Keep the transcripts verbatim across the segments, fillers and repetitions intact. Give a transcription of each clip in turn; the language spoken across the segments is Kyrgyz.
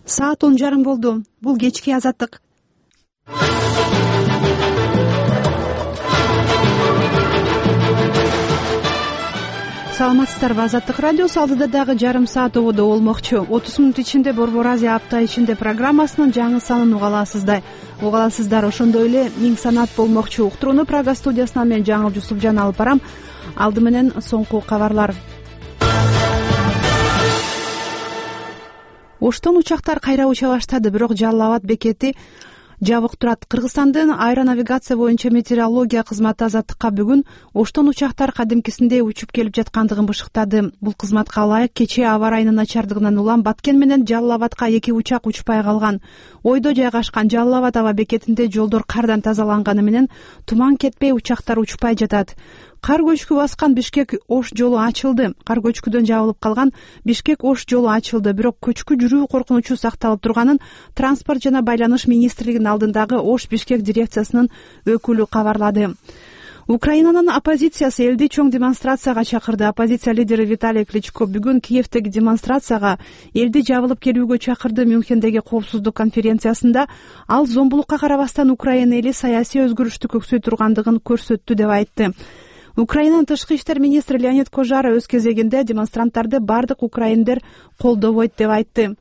Саат он жарым болду. Бул кечки Азаттык. Саламатсыздарбы? Азаттык радиосу алдыда дагы жарым саат ободо болмокчу. отуз мүнөт ичинде Борбор Азия апта ичинде программасынын жаңы санын уга аласыздар. Уга аласыздар. Ошондой эле миң санат болмокчу. Уктурууну Прага студиясынан мен Жаңыл Жусупжан алып барам. Алды менен соңку кабарлар. Оштон учактар кайра уча баштады, бирок Жалал Абад бекети жабык турат. Кыргызстандын аэронавигация боюнча метеорология кызматы Азаттыкка бүгүн Оштон учактар кадимкисиндей учуп келип жаткандыгын бышыктады. Бул кызматка ылайык кечээ аба ырайынын начардыгынан улам Баткен менен Жалал Абадка эки учак учпай калган. Ойдо жайгашкан Жалал Абад аба бекетинде жолдор кардан тазаланганы менен туман кетпей учактар учпай жатат. Кар көчкү баскан Бишкек Ош жолу ачылды. Кар көчкүдөн жабылып калган Бишкек Ош жолу ачылды, бирок көчкү жүрүү коркунучу сакталып турганын Транспорт жана байланыш министрлигинин алдындагы Ош Бишкек дирекциясынын өкүлү кабарлады. Украинанын оппозициясы элди чоң демонстрацияга чакырды. Оппозиция лидери Виталий Кличко бүгүн Киевдеги демонстрацияга элди жабылып келүүгө чакырды. Мюнхендеги коопсуздук конференциясында ал зомбулукка карабастан Украина эли саясий өзгөрүштү көксөй тургандыгын көрсөттү деп айтты. Украинанын тышкы иштер министри Леонид Кожара өз кезегинде демонстранттарды бардык украиндер колдобойт деп айтты.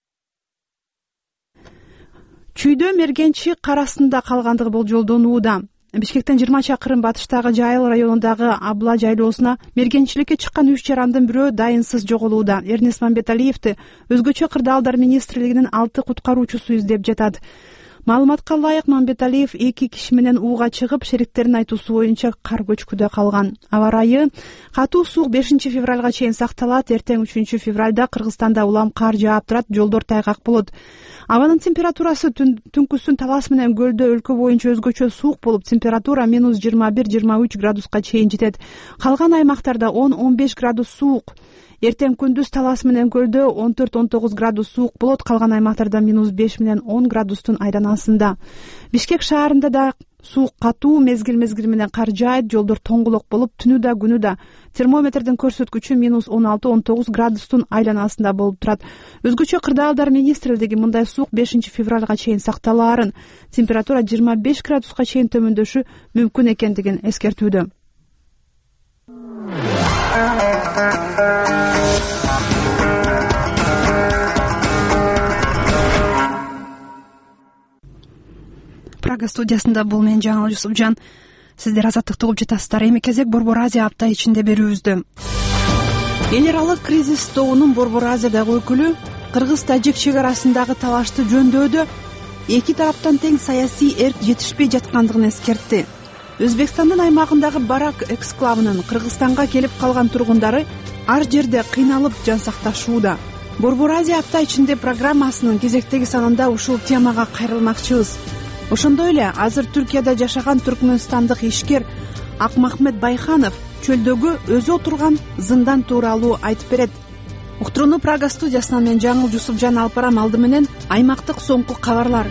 Чүйдө мергенчи кар астында калгандыгы болжолдонууда. Бишкектен жыйырма чакырым батыштагы Жайыл районундагы Абла жайлоосуна мергенчиликке чыккан үч жарандын бирөө дайынсыз жоголууда. Эрнест Мамбеталиевди өзгөчө кырдаалдар министрлигинин алты куткаруучусу издеп жатат. Маалыматка ылайык Мамбеталиев эки киши менен ууга чыгып, шериктеринин айтуусу боюнча кар көчкүдө калган. Аба ырайы катуу суук бешинчи февралга чейин сакталат. Эртең үчүнчү февралда Кыргызстанда улам кар жаап турат, жолдор тайгак болот. Абанын температурасы түнкүсүн талас менен көлдө өлкө боюнча өзгөчө суук болуп, температура минус жыйырма бир жыйырма үч градуска чейин жетет. Калган аймактарда он он беш градус суук. Эртең күндүз талас менен көлдө он төрт он тогуз градус суук болот, калган аймактарда минус беш менен он градустун айданасында. Бишкек шаарында да суук катуу, мезгил-мезгил менен кар жаайт, жолдор тоңголок болуп, түнү да күнү да термометрдин көрсөткүчү минус он алты он тогуз градустун айланасында болуп турат. Өзгөчө кырдаалдар министрлиги мындай суук бешинчи февралга чейин сакталаарын, температура жыйырма беш градуска чейин төмөндөшү мүмкүн экендигин эскертүүдө. Прага студиясында бул мен Жаңыл Жусупжан. Сиздер Азаттыкты угуп жатасыздар. Эми кезек Борбор Азия апта ичинде берүүбүздө. Эл аралык кризис тобунун Борбор Азиядагы өкүлү Кыргыз-Тажик чек арасындагы талашты жөндөдө эки тараптан тең саясий эрк жетишпей жаткандыгын эскертти. Өзбекстандын аймагындагы Барак эксклавынын Кыргызстанга келип калган тургундары ар жерде кыйналып жан сакташууда. Борбор Азия апта ичинде программасынын кезектеги санында ушул темага кайрылмакчыбыз. Ошондой эле азыр Түркияда жашаган түркмөнстандык ишкер Акмахмет Байханов чөлдөгү өзү отурган зындан тууралуу айтып берет. Уктурууну Прага студиясынан мен Жаңыл Жусупжан алып барам. Алды менен аймактык соңку кабарлар.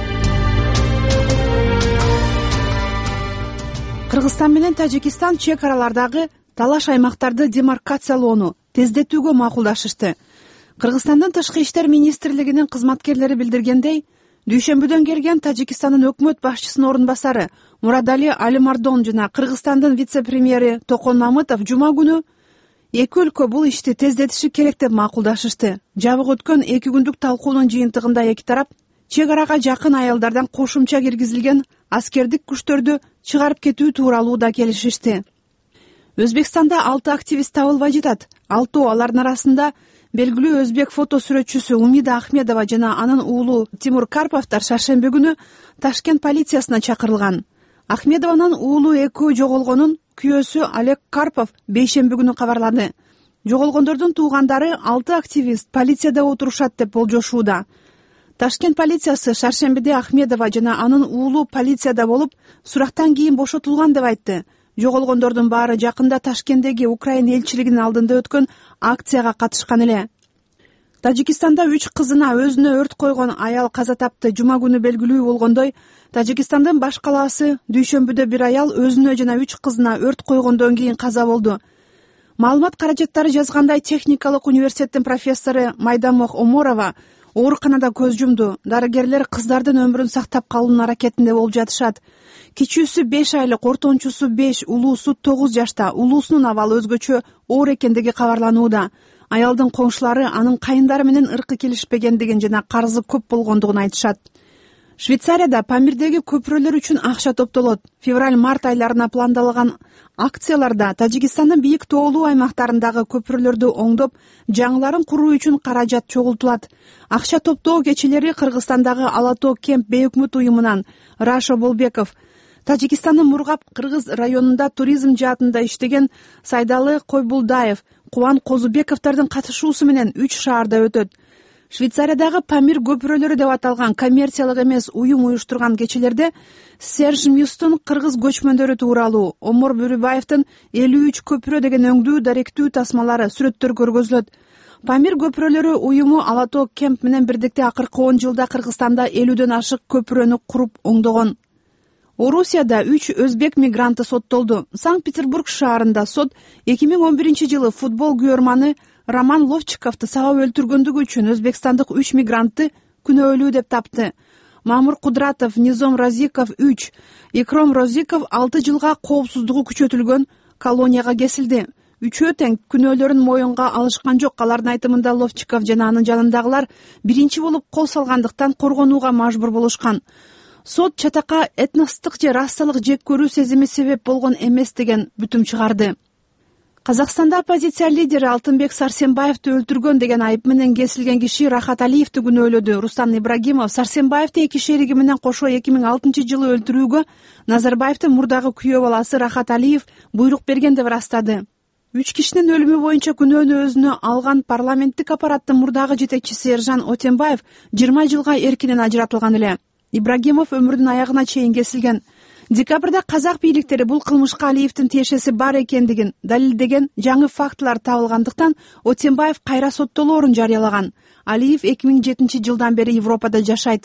Кыргызстан менен Тажикистан чек аралардагы талаш аймактарды демаркациялоону тездетүүгө макулдашышты. Кыргызстандын тышкы иштер министрлигинин кызматкерлери билдиргендей, дүйшөмбүдөн келген Тажикстандын өкмөт башчысынын орун басары Мурадали Алимардон жана Кыргызстандын вице-премьери Токон Мамытов жума күнү эки өлкө бул ишти тездетиши керек деп макулдашышты. Жабык өткөн эки күндүк талкуунун жыйынтыгында эки тарап чек арага жакын айылдардан кошумча киргизилген аскердик күчтөрдү чыгарып кетүү тууралуу да келишишти. Өзбекстанда алты активист табылбай жатат. Алтоо алардын арасында белгилүү өзбек фото сүрөтчүсү Умида Ахмедова жана анын уулу Тимур Карповдор шаршемби күнү Ташкент полициясына чакырылган. Ахмедованын уулу экөө жоголгонун күйөөсү Олег Карпов бейшемби күнү кабарлады. Жоголгондордун туугандары алты активист полицияда отурушат деп болжошууда. Ташкент полициясы шаршембиде Ахмедова жана анын уулу полицияда болуп, сурактан кийин бошотулган деп айтты. Жоголгондордун баары жакында Ташкенттеги Украина элчилигинин алдында өткөн акцияга катышкан эле. Тажикстанда үч кызына өзүнө өрт койгон аял каза тапты. Жума күнү белгилүү болгондой, Тажикстандын баш калаасы дүйшөмбүдө бир аял өзүнө жана үч кызына өрт койгондон кийин каза болду. Маалымат каражаттары жазгандай, техникалык университеттин профессору Майдамох Оморова ооруканада көз жумду. Дарыгерлер кыздардын өмүрүн сактап калуунун аракетинде болуп жатышат. Кичүүсү беш айлык, ортончусу беш, улуусу тогуз жашта. Улуусунун абалы өзгөчө оор экендиги кабарланууда. Аялдын коңшулары анын кайындары менен ыркы келишпегендигин жана карызы көп болгондугун айтышат. Швейцарияда Памирдеги көпүрөлөр үчүн акча топтолот. Февраль-март айларына пландалган акцияларда Тажикстандын бийик тоолуу аймактарындагы көпүрөлөрдү оңдоп, жаңыларын куруу үчүн каражат чогултулат. Акча топтоо кечелери Кыргызстандагы Ала Тоо кемп бейөкмөт уюмунан Рашо Болбеков, Тажикстандын Мургап Кыргыз районунда туризм жаатында иштеген Сайдалы Койбулдаев, Кубан Козубековдордун катышуусу менен үч шаарда өтөт. Швейцариядагы Памир көпүрөлөрү деп аталган коммерциялык эмес уюм уюштурган кечелерде Серж Мюстун кыргыз көчмөндөр тууралуу, Омор Бүрүбаевдин элүү үч көпүрө деген өңдүү даректүү тасмалары сүрөттөр көргөзүлөт. Памир көпүрөлөрү уюму Ала Тоо кемп менен бирдикте акыркы он жылда Кыргызстанда элүүдөн ашык көпүрөнү куруп оңдогон. Орусияда үч өзбек мигранты соттолду. Санкт-Петербург шаарында сот эки миң он биринчи жылы футбол күйөрманы Роман Ловчиковду сабап өлтүргөндүгү үчүн өзбекстандык үч мигрантты күнөөлүү деп тапты. Мамур Кудратов, Низом Разиков үч, Икром Розиков алты жылга коопсуздугу күчөтүлгөн колонияга кесилди. Үчөө тең күнөөлөрүн моюнга алышкан жок. Алардын айтымында Ловчиков жана анын жанындагылар биринчи болуп кол салгандыктан коргонууга мажбур болушкан. Сот чатакка этностук же расалык жек көрүү сезими себеп болгон эмес деген бүтүм чыгарды. Казакстанда оппозиция лидери Алтынбек Сарсенбаевди өлтүргөн деген айып менен кесилген киши Рахат Алиевди күнөөлөдү. Рустам Ибрагимов Сарсенбаевди эки шериги менен кошо эки миң алтынчы жылы өлтүрүүгө Назарбаевдин мурдагы күйөө баласы Рахат Алиев буйрук берген деп ырастады. Үч кишинин өлүмү боюнча күнөөнү өзүнө алган парламенттик аппараттын мурдагы жетекчиси Ержан Отенбаев жыйырма жылга эркинен ажыратылган эле. Ибрагимов өмүрүнүн аягына чейин кесилген. Декабрда казак бийликтери бул кылмышка Алиевдин тиешеси бар экендигин далилдеген жаңы фактылар табылгандыктан Отенбаев кайра соттолоорун жарыялаган. Алиев эки миң жетинчи жылдан бери Европада жашайт.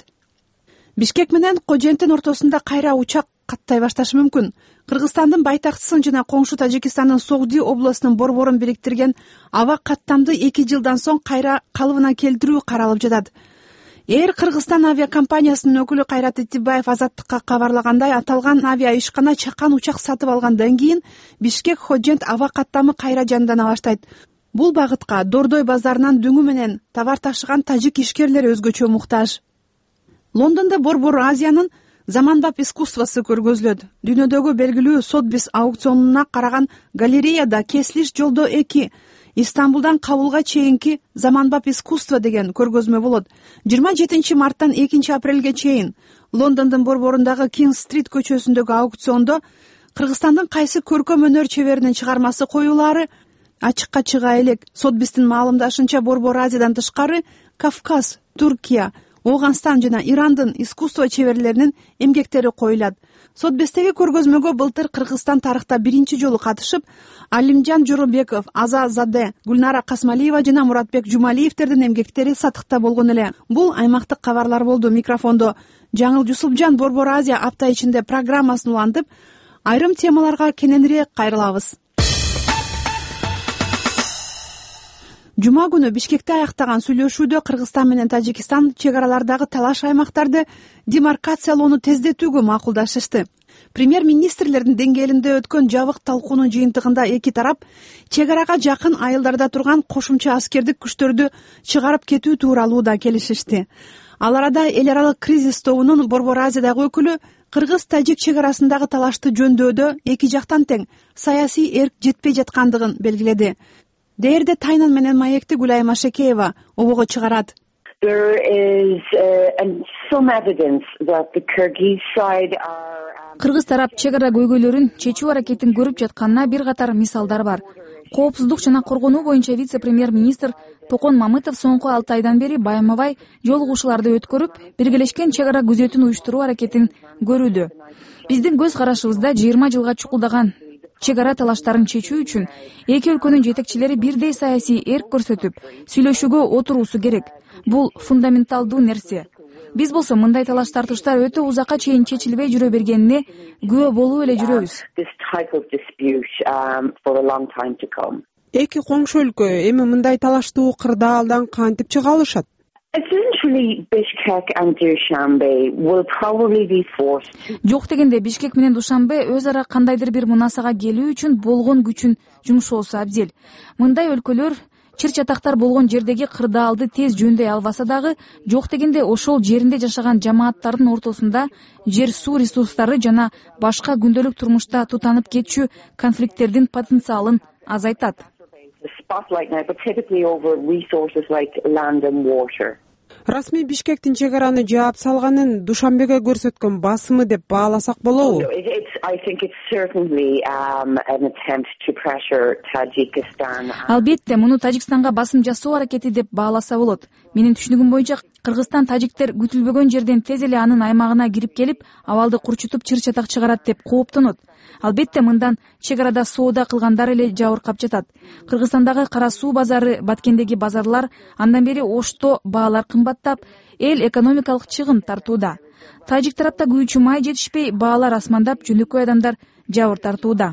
Бишкек менен Коженттин ортосунда кайра учак каттай башташы мүмкүн. Кыргызстандын байтактысын жана коңшу Тажикстандын Согди областынын борборун бириктирген аба каттамды эки жылдан соң кайра калыбына келтирүү каралып жатат. Эйр Кыргызстан авиакомпаниясынын өкүлү Кайрат Итибаев Азаттыкка кабарлагандай, аталган авиа ишкана чакан учак сатып алгандан кийин Бишкек Ходжент аба каттамы кайра жандана баштайт. Бул багытка Дордой базарынан дүңү менен товар ташыган тажик ишкерлери өзгөчө муктаж. Лондондо Борбор Азиянын заманбап искусствосу көргөзүлөт. Дүйнөдөгү белгилүү Сотбис аукционуна караган галереяда Кесилиш жолдо эки Истанбулдан Кабулга чейинки заманбап искусство деген көргөзмө болот. жыйырма жетинчи марттан экинчи апрелге чейин Лондондун борборундагы Кинг-стрит көчөсүндөгү аукциондо Кыргызстандын кайсы көркөм өнөр чеберинин чыгармасы коюлаары ачыкка чыга элек. Сотбистин маалымдашынча Борбор Азиядан тышкары Кавказ, Туркия, Оогандстан жана Ирандын искусство чеберлеринин эмгектери коюлат. Сотбестеги көргөзмөгө былтыр Кыргызстан тарыхта биринчи жолу катышып, Алимжан Жорубеков, Аза Заде, Гүлнара Касмалиева жана Муратбек Жумалиевдердин эмгектери сатыкта болгон эле. Бул аймактык кабарлар болду. Микрофондо Жаңыл Жусупжан Борбор Азия апта ичинде программасын улантып, айрым темаларга кененирээк кайрылабыз. Жума күнү Бишкекте аяктаган сүйлөшүүдө Кыргызстан менен Тажикстан чек аралардагы талаш аймактарды демаркациялоону тездетүүгө макулдашышты. Премьер-министрлердин деңгээлинде өткөн жабык талкуунун жыйынтыгында эки тарап чек арага жакын айылдарда турган кошумча аскердик күчтөрдү чыгарып кетүү тууралуу да келишишти. Ал арада эл аралык кризис тобунун Борбор Азиядагы өкүлү Кыргыз-Тажик чек арасындагы талашты жөндөдө эки жактан тең саясий эрк жетпей жаткандыгын белгиледи. Дээрде Тайнан менен маекти Гүлай Машекеева обого чыгарат. There is uh, some evidence that the Kyrgyz side are Кыргыз тарап чек ара көйгөйлөрүн чечүү аракетин көрүп жатканына бир катар мисалдар бар. Коопсуздук жана коргонуу боюнча вице-премьер-министр Токон Мамытов соңку алты айдан бери байма-бай жолугушууларды өткөрүп, биргелешкен чек ара күзөтүн уюштуруу аракетин көрүүдө. Биздин көз карашыбызда жыйырма жылга чукулдаган чек ара талаштарын чечүү үчүн эки өлкөнүн жетекчилери бирдей саясий эрк көрсөтүп, сүйлөшүүгө отуруусу керек. Бул фундаменталдуу нерсе. Биз болсо мындай талаш тартыштар өтө узакка чейин чечилбей жүрө бергенине күбө болуп эле жүрөбүз. Эки коңшу өлкө эми мындай талаштуу кырдаалдан кантип чыга алышат? It's Eventually, Bishkek and Dushanbe will probably be forced. Жок дегенде Бишкек менен Душанбе өз ара кандайдыр бир мунасага келүү үчүн болгон күчүн жумшоосу абзел. Мындай өлкөлөр чыр чатактар болгон жердеги кырдаалды тез жөндөй албаса дагы, жок дегенде ошол жеринде жашаган жамааттардын ортосунда жер суу ресурстары жана башка күндөлүк турмушта тутанып кетчү конфликттердин потенциалын азайтат. The spotlight now, but typically over resources like land and water. Расмий Бишкектин чек араны жаап салганын Душанбеге көрсөткөн басымы деп бааласак болобу? It's, I think it's certainly um, an attempt to pressure Tajikistan. Албетте, муну Тажикстанга басым жасоо аракети деп бааласа болот. Менин түшүнүгүм боюнча, Кыргызстан тажиктер күтүлбөгөн жерден тез эле анын аймагына кирип келип, абалды курчутуп чыр чатак чыгарат деп кооптонот. Албетте, мындан чек арада соода кылгандар эле жабыркап жатат. Кыргызстандагы кара суу базары, Баткендеги базарлар андан бери Ошто баалар кымбаттап, эл экономикалык чыгым тартууда. Тажик тарапта күйүүчү май жетишпей, баалар асмандап, жөнөкөй адамдар жабыр тартууда.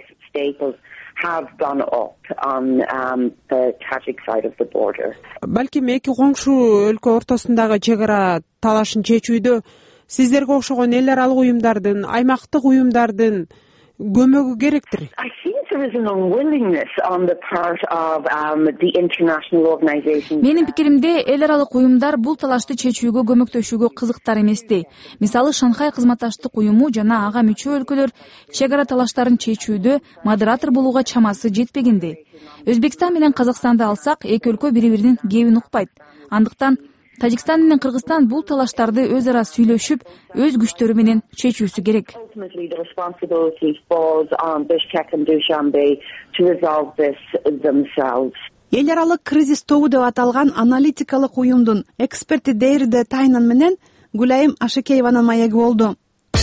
Have gone up on um, the Tajik side of the border. Балким эки коңшу өлкө ортосундагы чек ара талашын чечүүдө сиздерге окшогон эл аралык уюмдардын, аймактык уюмдардын көмөгү керектир. I think there is an unwillingness on the part of um, the international organizations. Менин пикиримде, эл аралык уюмдар бул талашты чечүүгө көмөктөшүүгө кызыктар эместей. Мисалы, Шанхай кызматташтык уюму жана ага мүчө өлкөлөр чек ара талаштарын чечүүдө модератор болууга чамасы жетпегендей. Өзбекстан менен Казакстанды алсак, эки өлкө бири-биринин кебин укпайт. Андыктан Тажикстан менен Кыргызстан бул талаштарды өз ара сүйлөшүп, өз күчтөрү менен чечүүсү керек. Ultimately, the responsibility falls on Bishkek and Dushanbe to resolve this themselves. Эл аралык кризис тобу деп аталган аналитикалык уюмдун эксперти Дейрде Тайнан менен Гүлайым Ашекееванын маеги болду.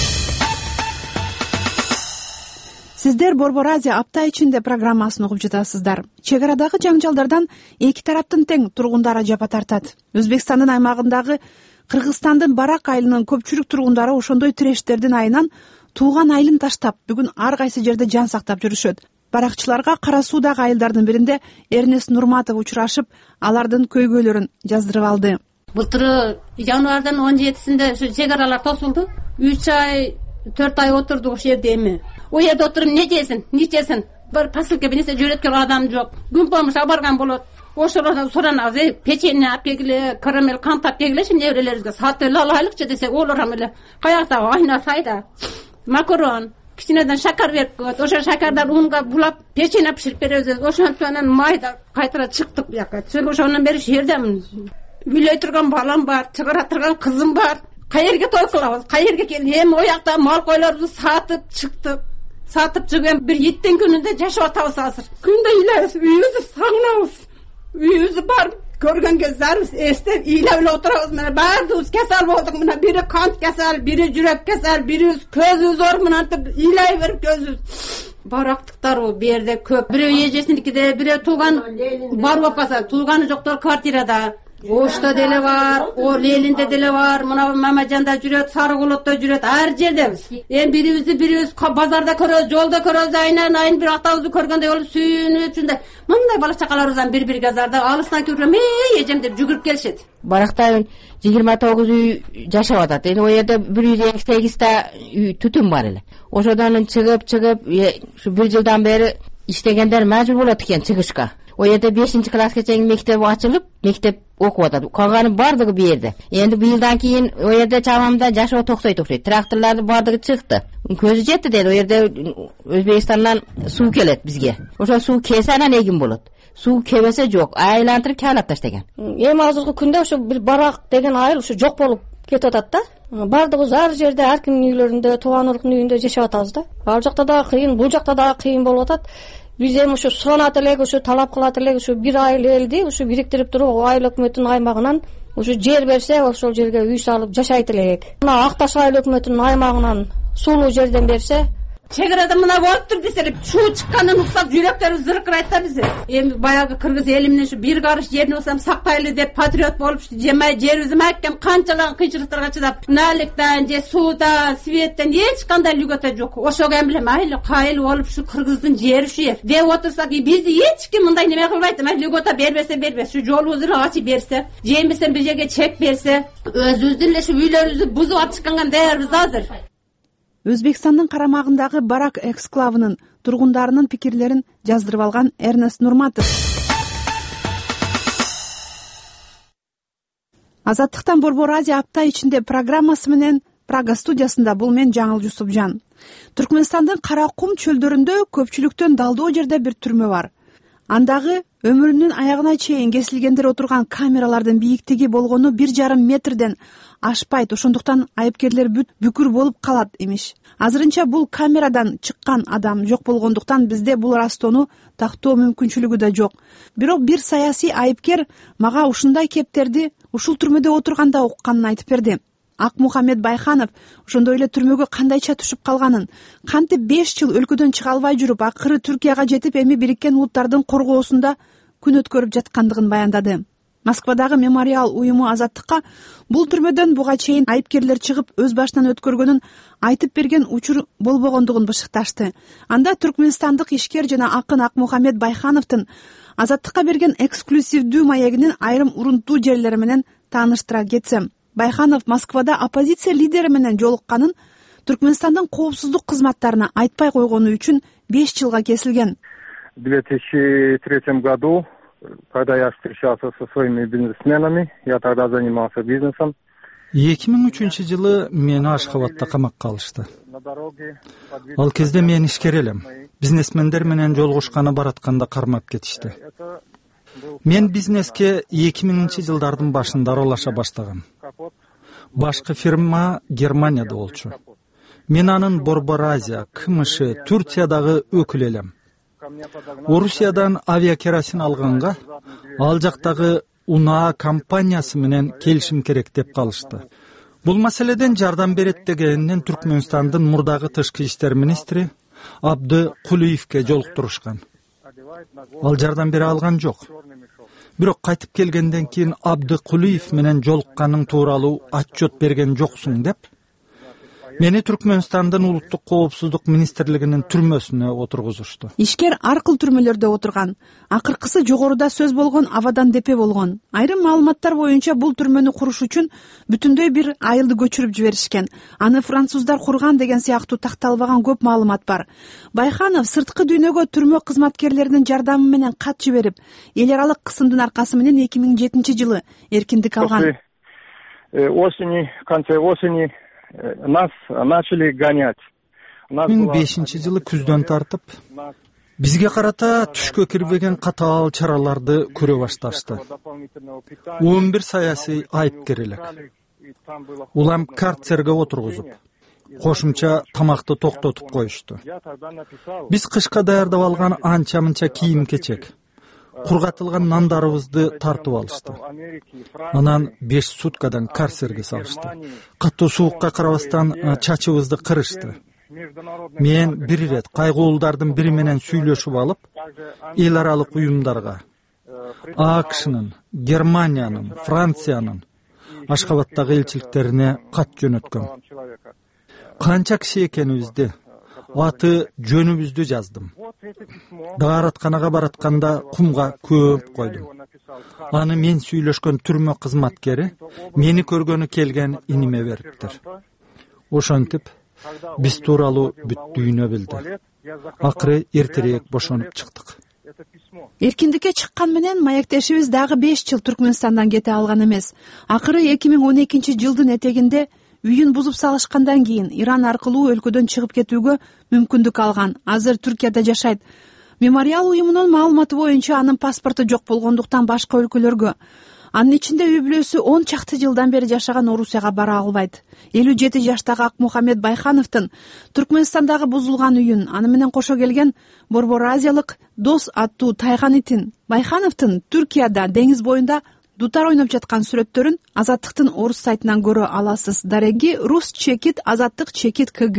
Сиздер Борбор Азия апта ичинде программасын угуп жатасыздар. Чек арадагы жаңжалдардан эки тараптын тең тургундары жапа тартат. Өзбекстандын аймагындагы Кыргызстандын Барак айылынын көпчүлүк тургундары ошондой тирештердин айынан тууган айылын таштап, бүгүн ар кайсы жерде жан сактап жүрүшөт. Баракчыларга Кара Суудагы айылдардын биринде Эрнест Нурматов учурашып, алардын көйгөйлөрүн жаздырып алды. Былтыр январдан он жетисинде ушу чек аралар тосулду. үч ай, төрт ай отурдук ошол жерде эми. O yerде отуруп не жесин, не жесин. Бир посылка бенесе жөнөткөн адам жок. Күн помуш абарган болот. Ошолордон суранабыз, печенье алып келгиле, карамель кант алып келгиле, неберелерибизге сатып эле алайлыкчы десек, олор ам эле каякта айна сайда. Макарон, кичинеден шакар берип коет. Ошо шакардан унга булап, печенье пиширип беребиз. Ошонтон менен майда кайтара чыктык буяка. Чыгып ошондон бери жердемин. Үйлөй турган балам бар, чыгара турган кызым бар. Каерге той кылабыз? Каерге келди? Эми оякта мал койлорубузду сатып чыктык. Сатып жүрген бир еттен күнүндө жашап атабыз азыр. Күндө ыйлайбыз, үйүбүздү сагынабыз. Үйүбүздү барып көргөн кездерибиз эстеп ыйлап эле отурабыз. Мына баардыгыбыз кесел болдук. Мына бири кант кесел, бири жүрөк кесел, бирибиз көзүбүз оор мынантип ыйлай берип көзүбүз. Барактыктар бул берде көп. Бирөө эжесиникиде, бирөө тууган бар болуп калса, тууганы жоктор квартирада. Ошто деле бар, о Лелинде деле бар, мына Мамажанда жүрөт, Сары Колотто жүрөт, ар жердебиз. Эми бирибизди бирибиз базарда көрөбүз, жолдо көрөбүз, айнан айын бир атабызды көргөндөй болуп сүйүнүп жүрүндөй. Мындай бала чакаларыбыздан бири-бири газарда алыстан көрүп, "Эй, эжем" деп жүгүрүп келишет. Баракта жыйырма тогуз үй жашап атат. Эми о жерде бир жүз сегизта үй түтүн бар эле. Ошодон чыгып чыгып, ушу бир жылдан бери иштегендер мажбур болот экен чыгышка. O yerде бешинчи класска чейин мектеп ачылып, мектеп окуп атат. Калганы бардыгы бу жерде. Энди быйылдан кийин о жерде чамамда жашоо токсойт окшойт. Тракторлардын бардыгы чыкты. Көзү жетти дейт. О жерде Өзбекстандан суу келет бизге. Ошо суу келсе анан эгин болот. Суу келбесе жок. Айлантырып чайлап таштаган. Эми азыркы күндө ошо бир Барак деген айыл ошо жок болуп кетип атат да. Бардыгыбыз ар жерде, ар кимдин үйлөрүндө, тууган уруктун үйүндө жашап атабыз да. Ал жакта да кыйын, бул жакта да кыйын болуп атат. Биз эми ушу суранат элек, ушу талап кылат элек, ушу бир айыл элди ушу бириктирип туруп, айыл өкмөтүнүн аймагынан ушу жер берсе, ошол жерге үй салып жашайт элек. Мына Ак Таш айыл өкмөтүнүн аймагынан сулуу жерден берсе, чек арада мына болуптур десе чуу чыкканын уксап жүрөктөрүбүз зыркырайт да бизде. Эми баягы кыргыз эли менен ушу бир карыш жерин болсом сактайлы деп патриот болуп жемай жерибизди майкем канчалаган кыйчылыктарга чыдап, наликтен же суудан, светтен эч кандай льгота жок. Ошого эми эле майлы кайыл болуп ушу кыргыздын жери ушу жер деп отурсак, бизди эч ким мындай неме кылбайт. Май льгота бербесе бербес, ушу жолубузду ачып берсе, же эмесе бир жерге чек берсе, өзүбүздүн эле ушу үйлөрүбүздү бузуп атышканга даярбыз азыр. Өзбекстандын карамагындагы Барак эксклавынын тургундарынын пикирлерин жаздырып алган Эрнест Нурматов. Азаттыктан Борбор Азия апта ичинде программасы менен Прага студиясында бул мен Жаңыл Жусупжан. Түркмөнстандын Кара Кум чөлдөрүндө көпчүлүктөн далдоо жерде бир түрмө бар. Андагы өмүрүнүн аягына чейин кесилгендер отурган камералардын бийиктиги болгону бир жарым метрден ашпайт, ошондуктан айыпкерлер бүт бүкүр болуп калат имиш. Азырынча бул камерадан чыккан адам жок болгондуктан бизде бул растоону тактоо мүмкүнчүлүгү да жок. Бирок бир саясий айыпкер мага ушундай кептерди ушул түрмөдө отурганда укканын айтып берди. Акмухамед Байханов ошондой эле түрмөгө кандайча түшүп калганын, кантип беш жыл өлкөдөн чыга албай жүрүп, акыры Түркияга жетип, эми Бириккен Улуттардын коргоосунда күн өткөрүп жаткандыгын баяндады. Москвадагы мемориал уюму Азаттыкка бул түрмөдөн буга чейин айыпкерлер чыгып өз башынан өткөргөнүн айтып берген учур болбогондугун бышыкташты. Анда түркмөнстандык ишкер жана акын Акмухамед Байхановдун Азаттыкка берген эксклюзивдүү маегинин айрым урунтуу жерлери менен тааныштыра кетсем. Байханов Москвада оппозиция лидери менен жолукканын Түркмөнстандын коопсуздук кызматтарына айтпай койгону үчүн беш жылга кесилген. В две тысячи третьем году, когда я встречался со своими бизнесменами, я тогда занимался бизнесом. эки миң үчүнчү жылы мени Ашхабадда камакка алышты. Ал кезде мен ишкер элем. Бизнесмендер менен жолугушканы баратканда кармап кетишти. Мен бизнеске эки миңинчи жылдардын башында аралаша баштагам. Башкы фирма Германияда болчу. Мен анын Борбор Азия, КМШ, Турциядагы өкүл элем. Орусиядан авиакеросин алганга ал жактагы УНА компаниясы менен келишим керек деп калышты. Бул маселеден жардам берет дегенинен Түркмөнстандын мурдагы тышкы иштер министри Абды Кулиевке жолуктурушкан. Ал жардам бере алган жок. Бирок кайтып келгенден кийин Абды Кулиев менен жолукканың тууралуу отчет берген жоксуң деп мени Түркмөнстандын улуттук коопсуздук министрлигинин түрмөсүнө отургузушту. Ишкер ар кыл түрмөлөрдө отурган. Акыркысы жогоруда сөз болгон Авадан Депе болгон. Айрым маалыматтар боюнча бул түрмөнү куруш үчүн бүтүндөй бир айылды көчүрүп жиберишкен. Аны француздар курган деген сыяктуу такталбаган көп маалымат бар. Байханов сырткы дүйнөгө түрмө кызматкерлеринин жардамы менен кат жиберип, эл аралык кысымдын аркасы менен эки миң жетинчи жылы эркиндик алган. Осени, в конце осени нас начали гонять. эки миң бешинчи жылы күздөн тартып бизге карата түшкө кирбеген катаал чараларды көрө башташты. он бир саясий айыпкер элек. Улам карцерге отургузуп, кошумча тамакты токтотуп коюшту. Биз кышка даярдап алган анча-мынча кийим-кечек, кургатылган нандарыбызды тартып алышты. Анан беш суткадан карцерге салышты. Катуу суукка карабастан чачыбызды кырышты. Мен бир ирет кайгуулдардын бири менен сүйлөшүп алып, эл аралык уюмдарга, АКШнын, Германиянын, Франциянын Ашхабадтагы элчиликтерине кат жөнөткөм. Канча киши экенибизди, аты жөнүбүздү жаздым. Дааратканага баратканда кумга көп койдум. Аны мен сүйлөшкөн түрмө кызматкери мени көргөнү келген иниме бериптир. Ошентип биз тууралуу бүт дүйнө билди. Акыры эртерээк бошонуп чыктык. Эркиндикке чыккан менен маектешибиз дагы беш жыл Түркмөнстандан кете алган эмес. Акыры эки миң он экинчи жылдын этегинде үйүн бузуп салышкандан кийин Иран аркылуу өлкөдөн чыгып кетүүгө мүмкүндүк алган. Азыр Түркияда жашайт. Мемориал уюмунун маалыматы боюнча анын паспорту жок болгондуктан башка өлкөлөргө, анын ичинде үй бүлөсү он чакты жылдан бери жашаган Орусияга бара албайт. элүү жети жаштагы Акмухамед Байхановдун Түркмөнстандагы бузулган үйүн, аны менен кошо келген Борбор Азиялык Дос аттуу тайган итин, Байхановдун Түркияда деңиз боюнда дутар ойноп жаткан сүрөттөрүн Азаттыктын орус сайтынан көрө аласыз. Дареги Рус чекит Азаттык чекит КГ.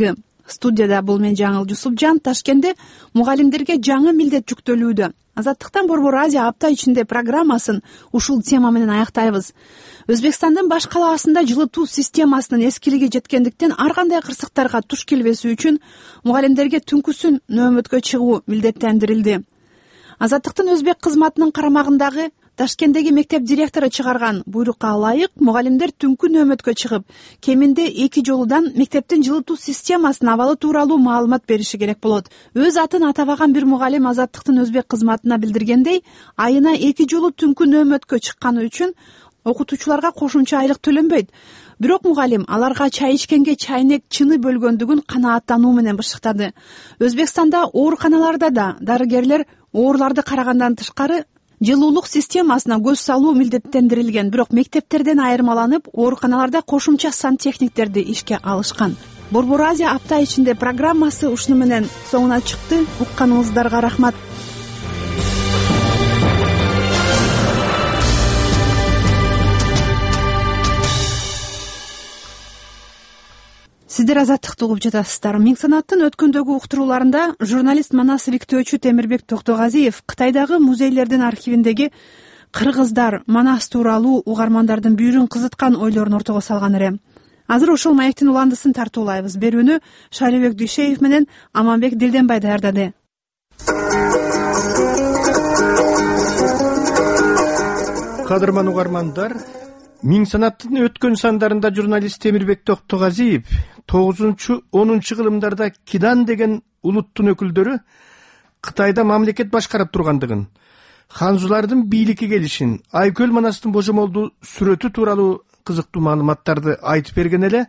студияда бул мен Жаңыл Жусупжан. Ташкентте мугалимдерге жаңы милдет жүктөлүүдө. Азаттыктан Борбор Азия апта ичинде программасын ушул тема менен аяктайбыз. Өзбекстандын баш калаасында жылытуу системасынын эскилиги жеткендиктен ар кандай кырсыктарга туш келбеси үчүн мугалимдерге түнкүсүн нөөмөткө чыгуу милдеттендирилди. Азаттыктын өзбек кызматынын карамагындагы Ташкенттеги мектеп директору чыгарган буйрукка ылайык мугалимдер түнкү нөөмөткө чыгып, кеминде эки жолудан мектептин жылытуу системасынын абалы тууралуу маалымат бериши керек болот. Өз атын атабаган бир мугалим Азаттыктын өзбек кызматына билдиргендей, айына эки жолу түнкү нөөмөткө чыкканы үчүн окутуучуларга кошумча айлык төлөнбөйт. Бирок мугалим аларга чай ичкенге чайнек чыны бөлгөндүгүн канааттануу менен бышыктады. Өзбекстанда ооруканаларда да дарыгерлер оорларды карагандан тышкары жылуулук системасына көз салуу милдеттендирилген, бирок мектептерден айырмаланып, ооруканаларда кошумча сантехниктерди ишке алышкан. Борбор Азия апта ичинде программасы ушуну менен соңуна чыкты. Укканыңыздарга рахмат. Сиздер Азаттыкты угуп жатасыздар. Миң санаттын өткөндөгү уктурууларында журналист Манас иликтөөчү Темирбек Токтогазиев Кытайдагы музейлердин архивиндеги кыргыздар Манас тууралуу угармандардын бүйүрүн кызыткан ойлорун ортого салган эле. Азыр ошол маектин уландысын тартуулайбыз. Берүүнү Шарибек Дүйшеев менен Аманбек Дилденбай даярдады. Кадырман угармандар, Миң санаттын өткөн сандарында журналист Темирбек Токтогазиев тогузунчу онунчу кылымдарда Кидан деген улуттун өкүлдөрү Кытайда мамлекет башкарып тургандыгын, ханзулардын бийликке келишин, Айкөл Манастын божомолдуу сүрөтү тууралуу кызыктуу маалыматтарды айтып берген эле.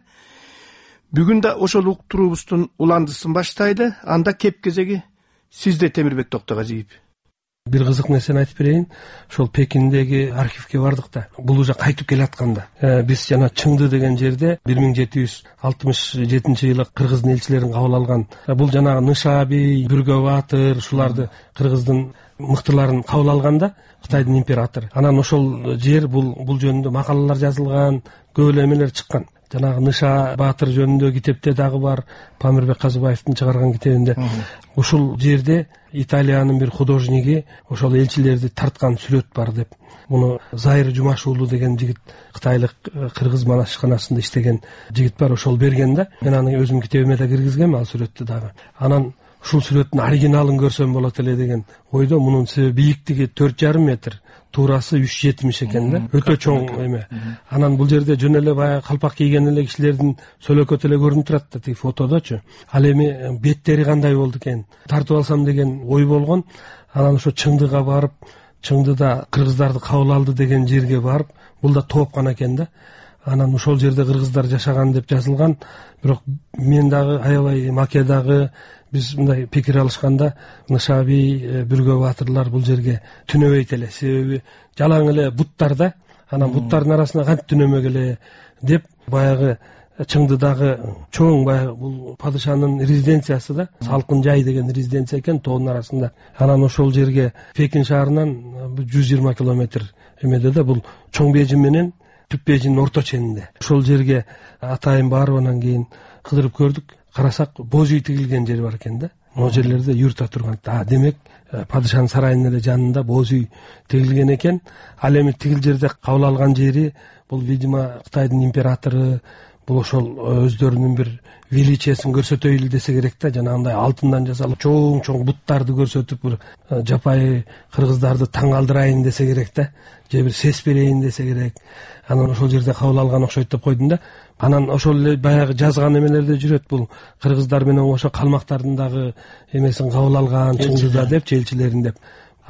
Бүгүн да ошол уктуруубуздун уландысын баштайлы. Анда кеп кезеги сизде, Темирбек Токтогазиев. Бир кызык нерсени айтып берейин. Ошол Пекиндеги архивге бардык да. Бул уже кайтып келатканда. Э, биз жана Чыңды деген жерде бир миң жети жүз алтымыш жетинчи жылы кыргыздын элчилерин кабыл алган. Бул жанагы Нышаби, Бүргө Батыр, ушуларды кыргыздын мыктыларын кабыл алганда Кытайдын императору. Анан ошол жер бул бул жөнүндө макалалар жазылган, көп эле эмелер чыккан. Жанагы Ныша Батыр жөнүндө китепте дагы бар, Памирбек Казыбаевдин чыгарган китебинде. Ушул жерде Италиянын бир художниги ошол элчилерди тарткан сүрөт бар деп. Муну Зайыр Жумаш уулу деген жигит, кытайлык кыргыз манашканасында иштеген жигит бар, ошол берген да. Мен аны өзүм китебиме да киргизгем ал сүрөттү дагы. Анан ушул сүрөттүн оригиналын көрсөм болот эле деген ойдо. Мунун бийиктиги төрт жарым метр, туурасы үч жетимиш экен да. Өтө чоң эме. Анан бул жерде жөн эле баягы калпак кийген эле кишилердин сөлөкөтү эле көрүнүп турат да, тиги фотодочу. Ал эми беттери кандай болду экен тартып алсам деген ой болгон. Анан ошо Чыңдыга барып, Чыңдыда кыргыздарды кабыл алды деген жерге барып, бул да тоопкана экен да. Анан ошол жерде кыргыздар жашаган деп жазылган. Бирок мен дагы аябай Македагы биз мындай пикир алышканда Нышаби, Бүргө Батырлар бул жерге түнөбөйт эле. Себеби жалаң эле буттар да. Анан буттардын арасына кантип түнөмөк эле деп баягы Чыңдыдагы чоң баягы бул падышанын резиденциясы да, Салкын жай деген резиденция экен тоонун арасында. Анан ошол жерге Пекин шаарынан жүз жыйырма километр эмеде да, бул Чоң Бежин менен Түп Бежиндин орто ченинде. Ошол жерге атайын барып анан кийин кыдырып көрдүк. Карасак боз үй тигилген жер бар экен да. Могу жерлерде юрта турган. А демек падышанын сарайынын эле жанында боз үй тигилген экен. Ал эми тигил жерде кабыл алган жери бул видимо Кытайдын императору, бул ошол өздөрүнүн бир величиясын көрсөтөйлү десе керек да, жанагындай алтындан жасалып чоң-чоң буттарды көрсөтүп бир жапайы кыргыздарды таң калтырайын десе керек да, же бир сес берейин десе керек. Анан ошол жерде кабыл алган окшойт деп койдум да. Анан ошол эле баягы жазган эмелерде жүрөт, бул кыргыздар менен ошо калмактардын дагы эмесин кабыл алган Чыңдыда деп, элчилерин деп.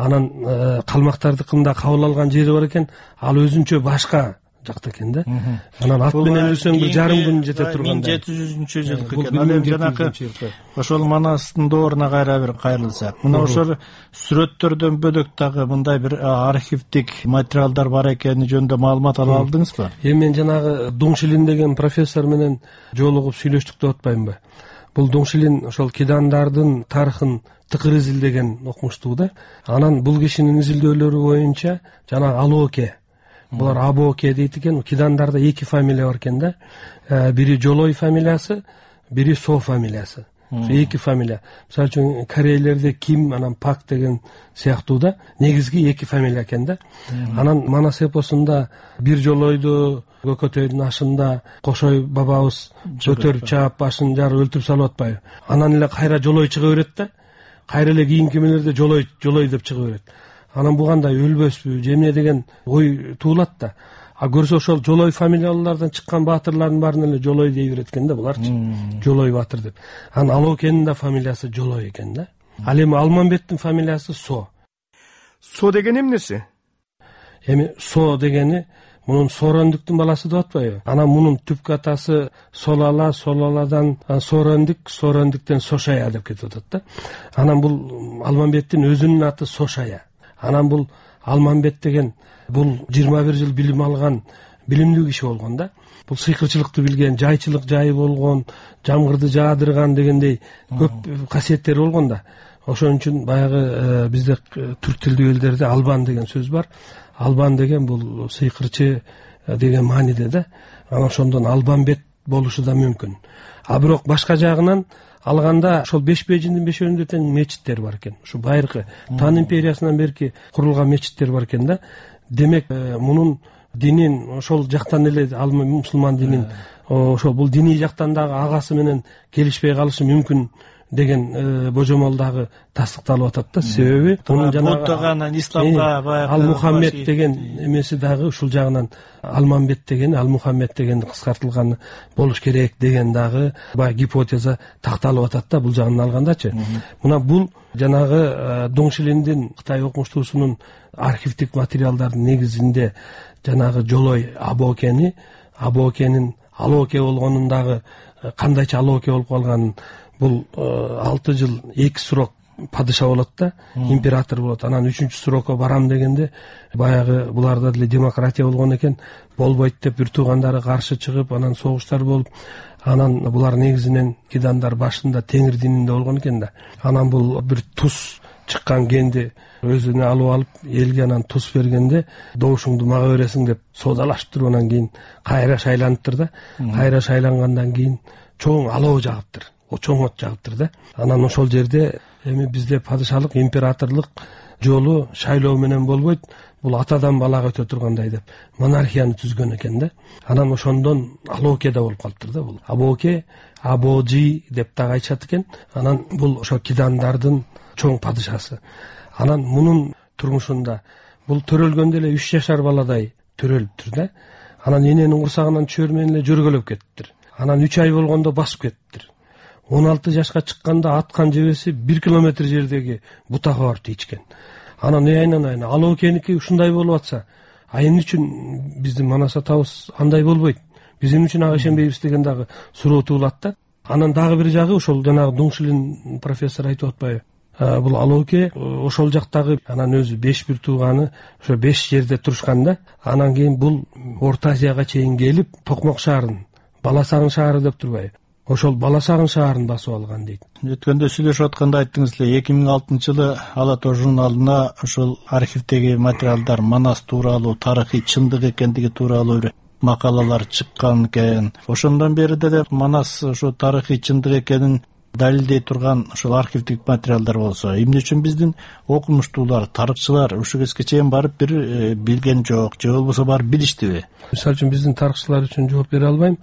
Анан калмактардыкында кабыл алган жери бар экен, ал өзүнчө башка жакта экен да. Анан ат менен жүрсөң бир жарым күн жете турганда. миң жети жүзүнчү жылкы экен. Ал эми жанакы ошол Манастын дооруна кайра бир кайрылсак. Мына ошол сүрөттөрдөн бөлөк дагы мындай бир архивдик материалдар бар экени жөнүндө маалымат ала алдыңызбы? Эми мен жанагы Дуңшилин деген профессор менен жолугуп сүйлөштүк деп атпаймынбы? Бул Дуңшилин ошол кидандардын тарыхын тыкыр изилдеген окумуштуу да. Анан бул кишинин изилдөөлөрү боюнча жанагы Алооке, булар Абооке дейт экен. Кидандарда эки фамилия бар экен да. Бири Жолой фамилиясы, бири Со фамилиясы. Эки фамилия. Мисалы үчүн корейлерде Ким анан Пак деген сыяктуу да негизги эки фамилия экен да. Анан Манас эпосунда бир жолойду Көкөтөйдүн ашында Кошой бабабыз көтөрүп чаап башын жарып өлтүрүп салып атпайбы. Анан эле кайра жолой чыга берет да. Кайра эле кийинки эмелерде жолой жолой деп чыга берет. Анан бу кандай өлбөспү же эмне деген ой туулат да. А көрсө ошол Жолой фамилиялардан чыккан баатырлардын баарын эле Жолой дей берет экен да буларчы. Жолой баатыр деп. Анан Алоокенин да фамилиясы Жолой экен да. Ал эми Алмамбеттин фамилиясы Со. Со деген эмнеси? Эми Со дегени мунун Сорөндүктүн баласы деп атпайбы? Анан мунун түпкү атасы Солала, Солаладан Сорөндүк, Сорөндүктөн Сошая деп кетип атат да. Анан бул Алмамбеттин өзүнүн аты Сошая. Анан бул Алмамбет деген бул жыйырма бир жыл билим алган билимдүү киши болгон да. Бул сыйкырчылыкты билген, жайчылык жайы болгон, жамгырды жаадырган дегендей көп касиеттери болгон да. Ошон үчүн баягы бизде түрк тилдүү элдерде албан деген сөз бар. Албан деген бул сыйкырчы деген мааниде да. Анан ошондон Албанбет болушу да мүмкүн. А бирок башка жагынан алганда ошол беш бейжиндин бешөөндө тең мечиттер бар экен. Ушу байыркы Тан империясынан берки курулган мечиттер бар экен да. Демек мунун динин ошол жактан эле ал мусулман динин ошол бул диний жактан дагы агасы менен келишпей калышы мүмкүн деген божомол дагы тастыкталып атат да. Себеби мунун жанагы исламга баягы Ал Мухаммед деген эмеси дагы ушул жагынан Алмамбет деген Ал Мухаммед деген кыскартылганы болуш керек деген дагы баягы гипотеза такталып атат да бул жагынан алгандачы. Мына бул жанагы Доңшилиндин Кытай окумуштуусунун архивдик материалдардын негизинде жанагы Жолой Абоокени, Абоокенин Алооке болгонун дагы кандайча Алооке болуп калганын бул алты жыл эки срок падыша болот да, император болот. Анан үчүнчү срокко барам дегенде баягы буларда деле демократия болгон экен, болбойт деп бир туугандары каршы чыгып, анан согуштар болуп, анан булар негизинен кидандар башында Теңир дининде болгон экен да. Анан бул бир туз чыккан генди өзүнө алып алып, элге анан туз бергенде добушуңду мага бересиң деп соодалашып туруп анан кийин кайра шайланыптыр да. Кайра шайлангандан кийин чоң алоо жагыптыр. О чоң от жагыптыр да. Анан ошол жерде эми бизде падышалык, императорлук жолу шайлоо менен болбойт, бул атадан балага өтө тургандай деп монархияны түзгөн экен да. Анан ошондон Алооке да болуп калыптыр да бул. Абооке, Абожи деп дагы айтышат экен. Анан бул ошо кидандардын чоң падышасы. Анан мунун турмушунда бул төрөлгөндө эле үч жашар баладай төрөлүптүр да. Анан эненин курсагынан түшөр менен эле жөргөлөп кетиптир. Анан үч ай болгондо басып кетиптир. он алты жашка чыкканда аткан жебеси бир километр жердеги бутага барып тийишкен. Анан ey айнанайын, Алоокеники ушундай болуп атса, а эмне үчүн биздин Манас атабыз андай болбойт? Биз эмне үчүн ага ишенбейбиз деген дагы суроо туулат да. Анан дагы бир жагы ошол жанагы Доңшилин профессор айтып атпайбы? Бул Алооке ошол жактагы анан өзү беш бир тууганы ошо беш жерде турушкан да. Анан кийин бул Орто Азияга чейин келип, Токмок шаарын, Баласагын шаары деп турбайбы? Ошол Баласагын шаарын басып алган дейт. Өткөндө сүйлөшүп атканда айттыңыз эле, эки миң алтынчы жылы Ала Тоо журналына ошол архивдеги материалдар Манас тууралуу, тарыхый чындык экендиги тууралуу бир макалалар чыккан экен. Ошондон бери деле Манас ошо тарыхый чындык экенин далилдей турган ошол архивдик материалдар болсо, эмне үчүн биздин окумуштуулар, тарыхчылар ушу кезге чейин барып бир билген жок, же болбосо барып билиштиби? Мисалы үчүн биздин тарыхчылар үчүн жооп бере албайм.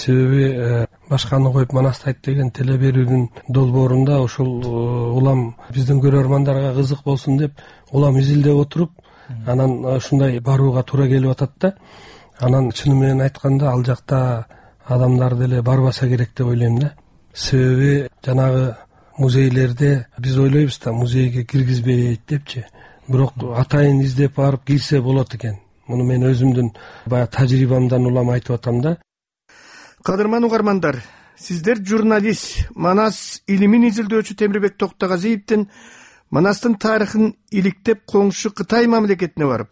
Себеби башканы коюп Манасты айт деген теле берүүнүн долбоорунда ошол улам биздин көрөрмандарга кызык болсун деп улам изилдеп отуруп, анан ушундай барууга туура келип атат да. Анан чыны менен айтканда ал жакта адамдар деле барбаса керек деп ойлойм да. Себеби жанагы музейлерде биз ойлойбуз да, музейге киргизбейт депчи. Бирок атайын издеп барып кирсе болот экен. Муну мен өзүмдүн баягы тажрыйбамдан улам айтып атам да. Кадырман угармандар, сиздер журналист Манас илимин изилдөөчү Темирбек Токтогазиевдин Манастын тарыхын иликтеп коңшу Кытай мамлекетине барып,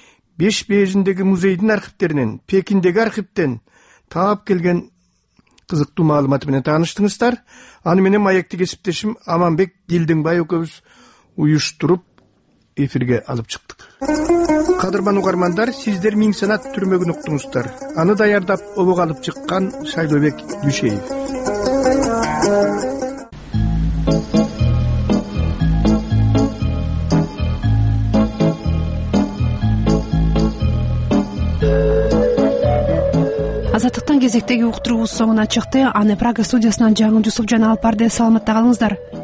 беш бейжиндеги музейдин архивтеринен, Пекиндеги архивден таап келген кызыктуу маалыматы менен тааныштыңыздар. Аны менен маекти кесиптешим Аманбек Дилдиңбай экөөбүз уюштуруп эфирге алып чыктык. Кадырман угармандар, сиздер Миң санат түрмөгүн уктуңуздар. Аны даярдап обого алып чыккан Шайлообек Дүйшеев. азаттыктын кезектеги уктуруубуз соңуна чыкты. Аны Прага студиясынан Жаңыл Жусуп жана Алпарды саламатта калыңыздар.